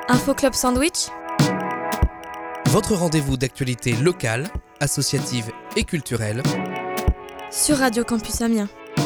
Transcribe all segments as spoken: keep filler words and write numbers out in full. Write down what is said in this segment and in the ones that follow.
Info Club Sandwich, votre rendez-vous d'actualité locale, associative et culturelle sur Radio Campus Amiens.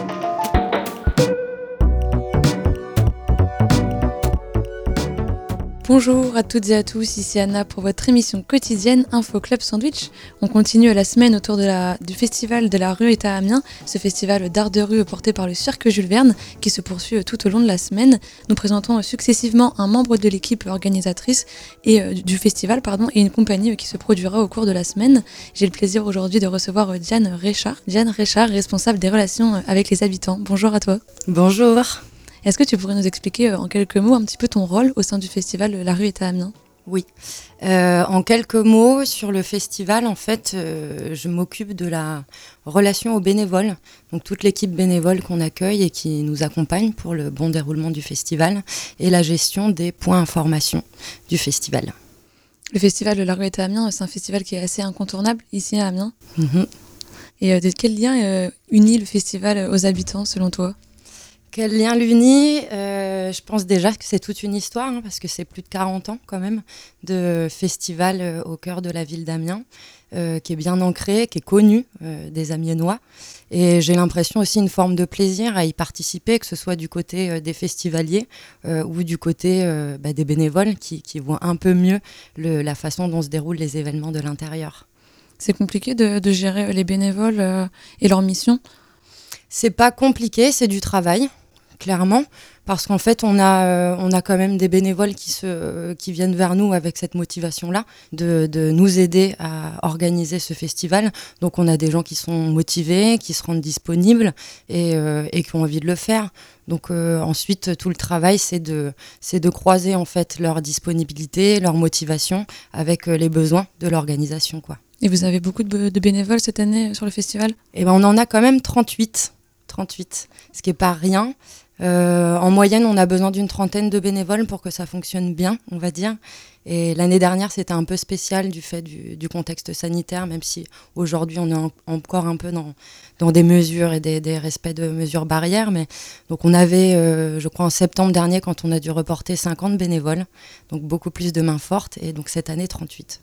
Bonjour à toutes et à tous, ici Anna pour votre émission quotidienne Info Club Sandwich. On continue la semaine autour de la, du festival de la rue est à Amiens, ce festival d'art de rue porté par le cirque Jules Verne qui se poursuit tout au long de la semaine. Nous présentons successivement un membre de l'équipe organisatrice et, euh, du festival pardon, et une compagnie qui se produira au cours de la semaine. J'ai le plaisir aujourd'hui de recevoir Diane Richard. Diane Richard, responsable des relations avec les habitants. Bonjour à toi. Bonjour. Est-ce que tu pourrais nous expliquer en quelques mots un petit peu ton rôle au sein du festival La rue est à Amiens ? Oui. Euh, en quelques mots, sur le festival, en fait, euh, je m'occupe de la relation aux bénévoles, donc toute l'équipe bénévole qu'on accueille et qui nous accompagne pour le bon déroulement du festival, et la gestion des points information du festival. Le festival La rue est à Amiens, c'est un festival qui est assez incontournable ici à Amiens. Mm-hmm. Et euh, de quel lien euh, unit le festival aux habitants, selon toi ? Quel lien l'unit ? euh, Je pense déjà que c'est toute une histoire, hein, parce que c'est plus de quarante ans quand même de festival euh, au cœur de la ville d'Amiens, euh, qui est bien ancré, qui est connu euh, des Amiénois. Et j'ai l'impression aussi une forme de plaisir à y participer, que ce soit du côté euh, des festivaliers euh, ou du côté euh, bah, des bénévoles qui, qui voient un peu mieux le, la façon dont se déroulent les événements de l'intérieur. C'est compliqué de, de gérer les bénévoles euh, et leur mission ? C'est pas compliqué, c'est du travail. Clairement, parce qu'en fait, on a, euh, on a quand même des bénévoles qui, se, euh, qui viennent vers nous avec cette motivation-là, de, de nous aider à organiser ce festival. Donc, on a des gens qui sont motivés, qui se rendent disponibles et, euh, et qui ont envie de le faire. Donc, euh, ensuite, tout le travail, c'est de, c'est de croiser en fait leur disponibilité, leur motivation avec euh, les besoins de l'organisation, quoi. Et vous avez beaucoup de, de bénévoles cette année sur le festival ? Eh ben, on en a quand même trente-huit, trente-huit, ce qui n'est pas rien. Euh, en moyenne, on a besoin d'une trentaine de bénévoles pour que ça fonctionne bien, on va dire. Et l'année dernière, c'était un peu spécial du fait du, du contexte sanitaire, même si aujourd'hui, on est en, encore un peu dans, dans des mesures et des, des respects de mesures barrières. Mais donc, on avait, euh, je crois, en septembre dernier, quand on a dû reporter cinquante bénévoles, donc beaucoup plus de mains fortes. Et donc, cette année, trente-huit.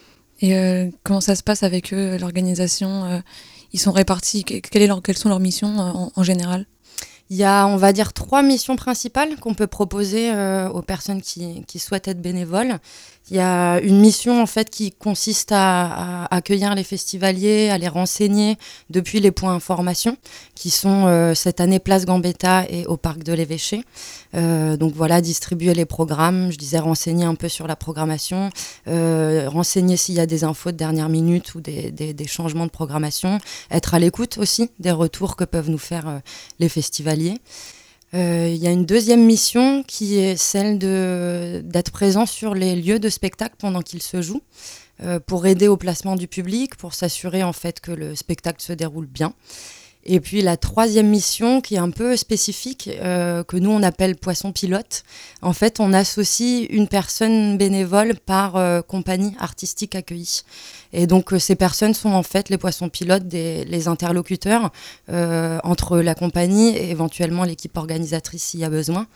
Et euh, comment ça se passe avec eux, l'organisation euh, Ils sont répartis, quelle est leur, quelles sont leurs missions euh, en, en général ? Il y a, on va dire, trois missions principales qu'on peut proposer euh, aux personnes qui, qui souhaitent être bénévoles. Il y a une mission en fait qui consiste à, à accueillir les festivaliers, à les renseigner depuis les points information qui sont euh, cette année Place Gambetta et au Parc de l'Évêché. Euh, donc voilà, distribuer les programmes, je disais renseigner un peu sur la programmation, euh, renseigner s'il y a des infos de dernière minute ou des, des, des changements de programmation, être à l'écoute aussi des retours que peuvent nous faire euh, les festivaliers. Il euh, y a une deuxième mission qui est celle de, d'être présent sur les lieux de spectacle pendant qu'ils se jouent, euh, pour aider au placement du public, pour s'assurer en fait que le spectacle se déroule bien. Et puis la troisième mission qui est un peu spécifique, euh, que nous on appelle poisson pilote. En fait, on associe une personne bénévole par euh, compagnie artistique accueillie. Et donc euh, ces personnes sont en fait les poissons pilotes, des, les interlocuteurs euh, entre la compagnie et éventuellement l'équipe organisatrice s'il y a besoin.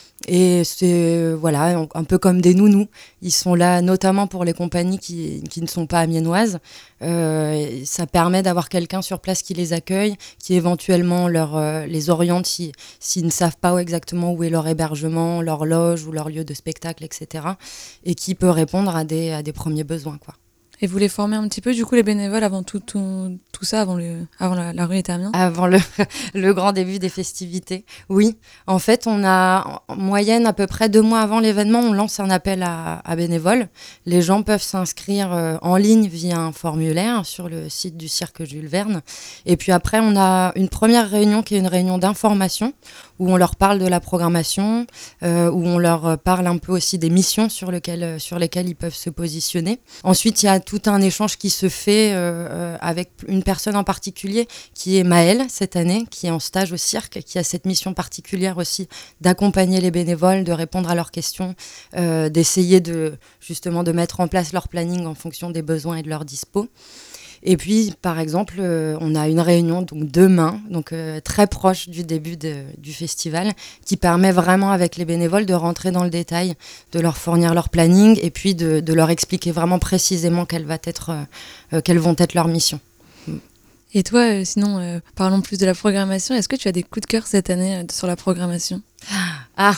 Et c'est voilà, un peu comme des nounous. Ils sont là notamment pour les compagnies qui, qui ne sont pas amiénoises. Euh, ça permet d'avoir quelqu'un sur place qui les accueille, qui éventuellement leur, euh, les oriente si, s'ils ne savent pas exactement où est leur hébergement, leur loge ou leur lieu de spectacle, et cetera. Et qui peut répondre à des, à des premiers besoins, quoi. Et vous les formez un petit peu, du coup, les bénévoles, avant tout, tout, tout ça, avant, le, avant la, la rue est à Amiens ? Avant le, le grand début des festivités, oui. En fait, on a en moyenne à peu près deux mois avant l'événement, on lance un appel à, à bénévoles. Les gens peuvent s'inscrire euh, en ligne via un formulaire sur le site du cirque Jules Verne. Et puis après, on a une première réunion qui est une réunion d'information où on leur parle de la programmation, euh, où on leur parle un peu aussi des missions sur lesquelles, sur lesquelles ils peuvent se positionner. Ensuite, il y a tout un échange qui se fait euh, avec une personne en particulier qui est Maëlle cette année, qui est en stage au cirque, qui a cette mission particulière aussi d'accompagner les bénévoles, de répondre à leurs questions, euh, d'essayer de, justement de mettre en place leur planning en fonction des besoins et de leurs dispos. Et puis, par exemple, euh, on a une réunion donc demain, donc euh, très proche du début de, du festival, qui permet vraiment avec les bénévoles de rentrer dans le détail, de leur fournir leur planning et puis de, de leur expliquer vraiment précisément quelle va être, euh, quelles vont être leurs missions. Et toi, euh, sinon, euh, parlons plus de la programmation. Est-ce que tu as des coups de cœur cette année euh, sur la programmation ? Ah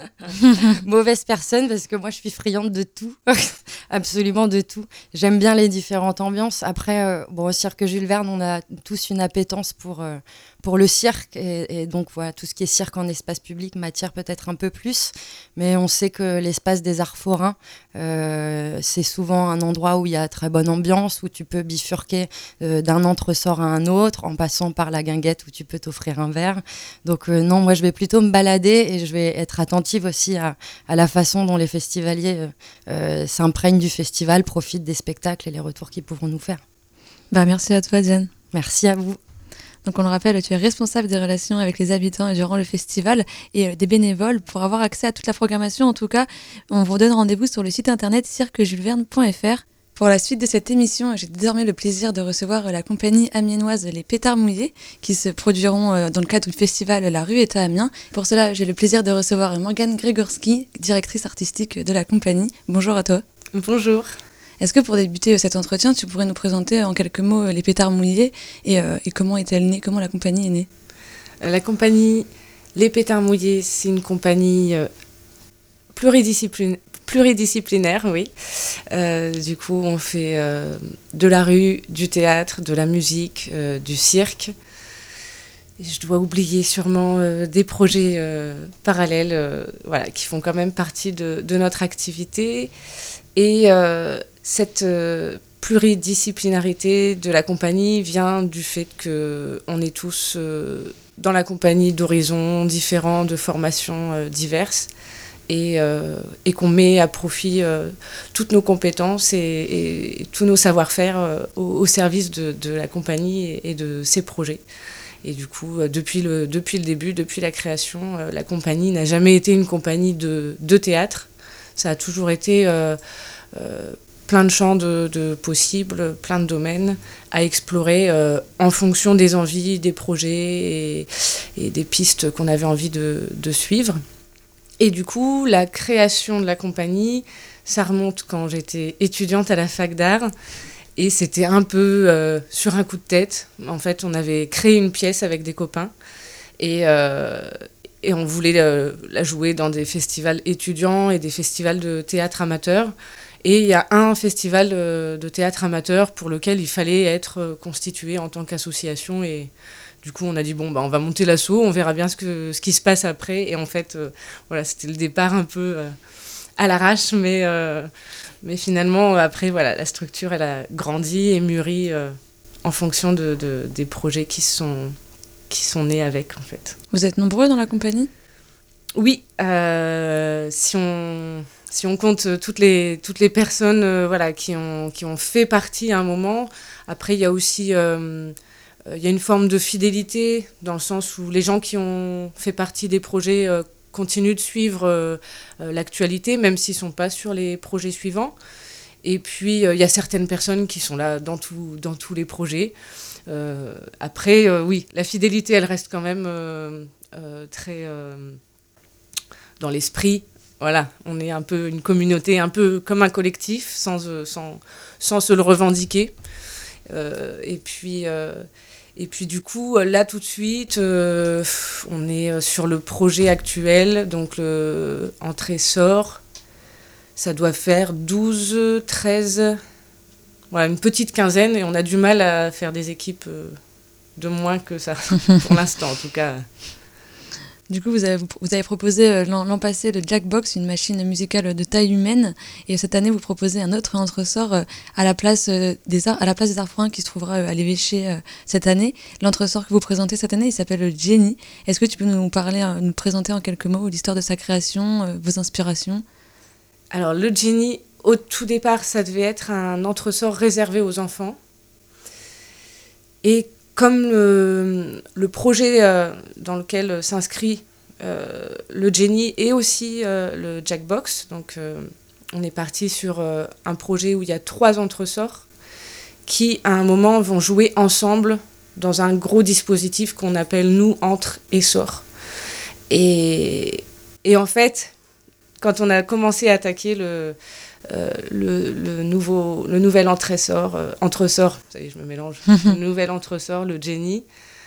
Mauvaise personne parce que moi je suis friande de tout, absolument de tout. J'aime bien les différentes ambiances. Après, euh, bon, au cirque Jules Verne, on a tous une appétence pour, euh, pour le cirque et, et donc voilà, tout ce qui est cirque en espace public m'attire peut-être un peu plus. Mais on sait que l'espace des Arts Forains, euh, c'est souvent un endroit où il y a très bonne ambiance, où tu peux bifurquer euh, d'un entresort à un autre en passant par la guinguette où tu peux t'offrir un verre. Donc euh, non, moi je vais plutôt me balader et je vais être attentive aussi à, à la façon dont les festivaliers euh, euh, s'imprègnent du festival, profitent des spectacles et les retours qu'ils pourront nous faire. Bah, merci à toi, Diane. Merci à vous. Donc on le rappelle, tu es responsable des relations avec les habitants durant le festival et euh, des bénévoles. Pour avoir accès à toute la programmation, en tout cas, on vous donne rendez-vous sur le site internet cirque jules verne point f r. Pour la suite de cette émission, j'ai désormais le plaisir de recevoir la compagnie amiénoise Les Pétards Mouillés qui se produiront dans le cadre du festival La Rue est à Amiens. Pour cela, j'ai le plaisir de recevoir Morgane Gregorski, directrice artistique de la compagnie. Bonjour à toi. Bonjour. Est-ce que pour débuter cet entretien, tu pourrais nous présenter en quelques mots Les Pétards Mouillés et, euh, et comment est-elle née, comment la compagnie est née ? La compagnie Les Pétards Mouillés, c'est une compagnie euh, pluridisciplinaire. Pluridisciplinaire, oui. Euh, du coup, on fait euh, de la rue, du théâtre, de la musique, euh, du cirque. Et je dois oublier sûrement euh, des projets euh, parallèles euh, voilà, qui font quand même partie de, de notre activité. Et euh, cette euh, pluridisciplinarité de la compagnie vient du fait qu'on est tous euh, dans la compagnie d'horizons différents, de formations euh, diverses. Et, euh, et qu'on met à profit euh, toutes nos compétences et, et, et tous nos savoir-faire euh, au, au service de, de la compagnie et, et de ses projets. Et du coup, euh, depuis, le, depuis le début, depuis la création, euh, la compagnie n'a jamais été une compagnie de, de théâtre. Ça a toujours été euh, euh, plein de champs de, de possibles, plein de domaines à explorer euh, en fonction des envies, des projets et, et des pistes qu'on avait envie de, de suivre. Et du coup, la création de la compagnie, ça remonte quand j'étais étudiante à la fac d'art. Et c'était un peu euh, sur un coup de tête. En fait, on avait créé une pièce avec des copains. Et, euh, et on voulait euh, la jouer dans des festivals étudiants et des festivals de théâtre amateur. Et il y a un festival euh, de théâtre amateur pour lequel il fallait être constitué en tant qu'association. Et du coup, on a dit, bon, bah, on va monter l'asso, on verra bien ce, que, ce qui se passe après. Et en fait, euh, voilà, c'était le départ un peu euh, à l'arrache, mais, euh, mais finalement, après, voilà, la structure, elle a grandi et mûri euh, en fonction de, de, des projets qui sont, qui sont nés avec, en fait. Vous êtes nombreux dans la compagnie ? Oui, euh, si on... Si on compte toutes les, toutes les personnes euh, voilà, qui, ont, qui ont fait partie à un moment, après il y a aussi euh, il y a une forme de fidélité dans le sens où les gens qui ont fait partie des projets euh, continuent de suivre euh, euh, l'actualité, même s'ils ne sont pas sur les projets suivants. Et puis euh, il y a certaines personnes qui sont là dans, tout, dans tous les projets. Euh, après, euh, oui, la fidélité, elle reste quand même euh, euh, très euh, dans l'esprit. Voilà, on est un peu une communauté, un peu comme un collectif, sans, sans, sans se le revendiquer. Euh, et, puis, euh, et puis du coup, là tout de suite, euh, on est sur le projet actuel, donc le entrée-sort. Ça doit faire douze, treize, voilà, une petite quinzaine, et on a du mal à faire des équipes de moins que ça, pour l'instant en tout cas. Du coup, vous avez, vous avez proposé l'an, l'an passé le Jackbox, une machine musicale de taille humaine. Et cette année, vous proposez un autre entresort à la place des arts, à la place des Arts Forains qui se trouvera à l'évêché cette année. L'entresort que vous présentez cette année, il s'appelle le Jenny. Est-ce que tu peux nous parler, nous présenter en quelques mots l'histoire de sa création, vos inspirations ? Alors, le Jenny, au tout départ, ça devait être un entresort réservé aux enfants. Et comme le, le projet euh, dans lequel s'inscrit euh, le Jenny et aussi euh, le Jackbox, donc euh, on est parti sur euh, un projet où il y a trois entresorts qui, à un moment, vont jouer ensemble dans un gros dispositif qu'on appelle, nous, entre et sort. Et, et en fait, quand on a commencé à attaquer le, euh, le, le, nouveau, le nouvel entre-sort, euh, entre-sort, ça y est, je me mélange, le nouvel entre-sort, le Jenny,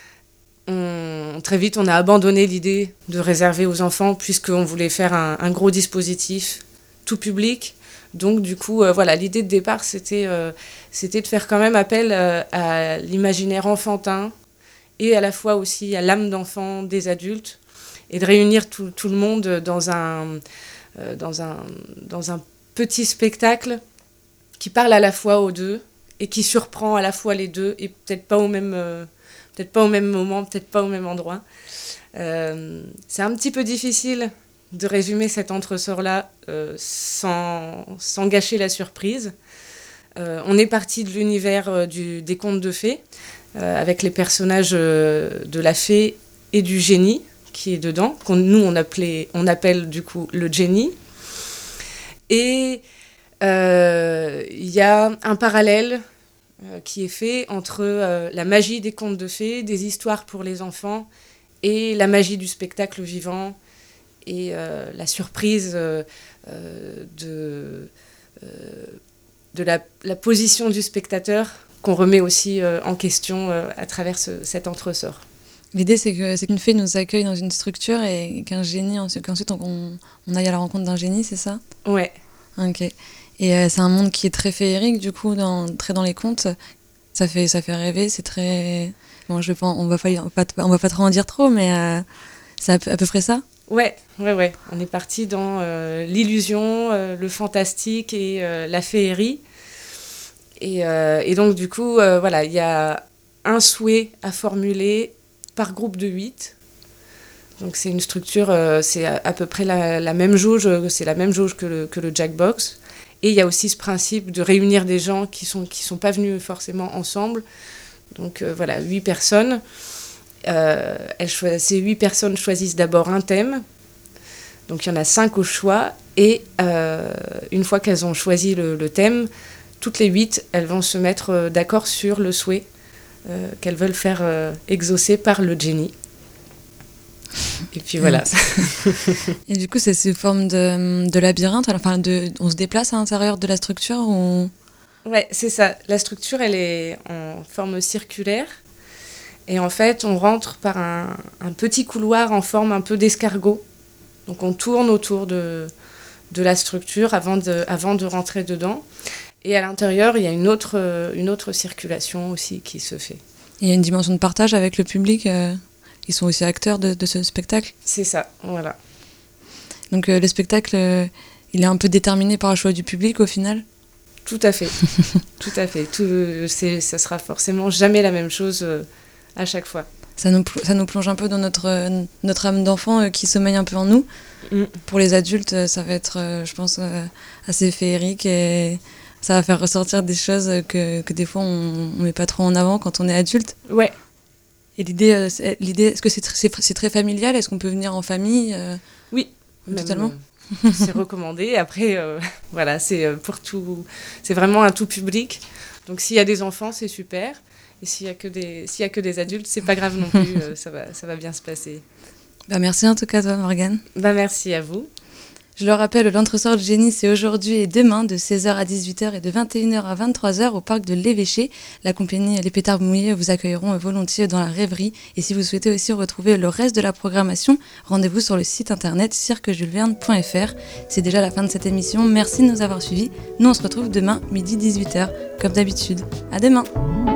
on, très vite, on a abandonné l'idée de réserver aux enfants, puisqu'on voulait faire un, un gros dispositif tout public. Donc, du coup, euh, voilà, l'idée de départ, c'était, euh, c'était de faire quand même appel euh, à l'imaginaire enfantin et à la fois aussi à l'âme d'enfant des adultes et de réunir tout, tout le monde dans un, euh, dans, un, dans un petit spectacle qui parle à la fois aux deux et qui surprend à la fois les deux et peut-être pas au même, euh, peut-être pas au même moment, peut-être pas au même endroit. Euh, c'est un petit peu difficile de résumer cet entre-sort-là euh, sans, sans gâcher la surprise. Euh, on est parti de l'univers euh, du, des contes de fées, euh, avec les personnages euh, de la fée et du génie qui est dedans, qu'on nous on, appelait, on appelle du coup le Jenny. Et il euh, y a un parallèle euh, qui est fait entre euh, la magie des contes de fées, des histoires pour les enfants, et la magie du spectacle vivant, et euh, la surprise euh, euh, de, euh, de la, la position du spectateur qu'on remet aussi euh, en question euh, à travers ce, cet entre-sort. L'idée, c'est, que, c'est qu'une fée nous accueille dans une structure et qu'un génie, qu'ensuite on, on aille à la rencontre d'un génie, c'est ça ? Ouais. Ok. Et euh, c'est un monde qui est très féerique, du coup, dans, très dans les contes. Ça fait, ça fait rêver, c'est très... Bon, je vais pas, on va pas, on va pas, on va pas trop en dire trop, mais euh, c'est à peu, à peu près ça ? Ouais, ouais, ouais. On est parti dans euh, l'illusion, euh, le fantastique et euh, la féerie. Et, euh, et donc, du coup, euh, voilà, il y a un souhait à formuler par groupe de huit. Donc, c'est une structure, euh, c'est à, à peu près la, la même jauge, c'est la même jauge que le, que le Jackbox. Et il y a aussi ce principe de réunir des gens qui sont, qui sont pas venus forcément ensemble. Donc, euh, voilà, huit personnes. Euh, elles cho- ces huit personnes choisissent d'abord un thème. Donc il y en a cinq au choix. Et euh, une fois qu'elles ont choisi le, le thème, toutes les huit, elles vont se mettre euh, d'accord sur le souhait euh, qu'elles veulent faire euh, exaucer par le génie. Et puis voilà. Et du coup, c'est sous forme de, de labyrinthe. Enfin, de, on se déplace à l'intérieur de la structure ou... Ouais, c'est ça. La structure, elle est en forme circulaire. Et en fait, on rentre par un, un petit couloir en forme un peu d'escargot. Donc on tourne autour de, de la structure avant de, avant de rentrer dedans. Et à l'intérieur, il y a une autre, une autre circulation aussi qui se fait. Il y a une dimension de partage avec le public. Euh, ils sont aussi acteurs de, de ce spectacle. C'est ça, voilà. Donc euh, le spectacle, euh, il est un peu déterminé par le choix du public au final ? Tout à fait. Tout à fait. Tout, c'est, ça sera forcément jamais la même chose euh, à chaque fois. Ça nous, ça nous plonge un peu dans notre, euh, notre âme d'enfant euh, qui sommeille un peu en nous. Mm. Pour les adultes, euh, ça va être, euh, je pense, euh, assez féerique et ça va faire ressortir des choses que, que des fois on ne met pas trop en avant quand on est adulte. Ouais. Et l'idée, euh, c'est, l'idée est-ce que c'est, tr- c'est, c'est très familial ? Est-ce qu'on peut venir en famille euh, Oui. Totalement. Même, euh, c'est recommandé. Après, euh, voilà, c'est euh, pour tout. C'est vraiment un tout public. Donc s'il y a des enfants, c'est super. Et s'il y a que des, s'il y a que des adultes, c'est pas grave non plus. euh, ça va, ça va bien se passer. Bah merci en tout cas, toi, Morgane. Bah merci à vous. Je le rappelle, l'Entresort du Génie, c'est aujourd'hui et demain de seize heures à dix-huit heures et de vingt et une heures à vingt-trois heures au parc de l'Évêché. La compagnie Les Pétards Mouillés vous accueilleront volontiers dans la rêverie. Et si vous souhaitez aussi retrouver le reste de la programmation, rendez-vous sur le site internet cirque jules verne point f r. C'est déjà la fin de cette émission. Merci de nous avoir suivis. Nous, on se retrouve demain, midi dix-huit heures, comme d'habitude. À demain!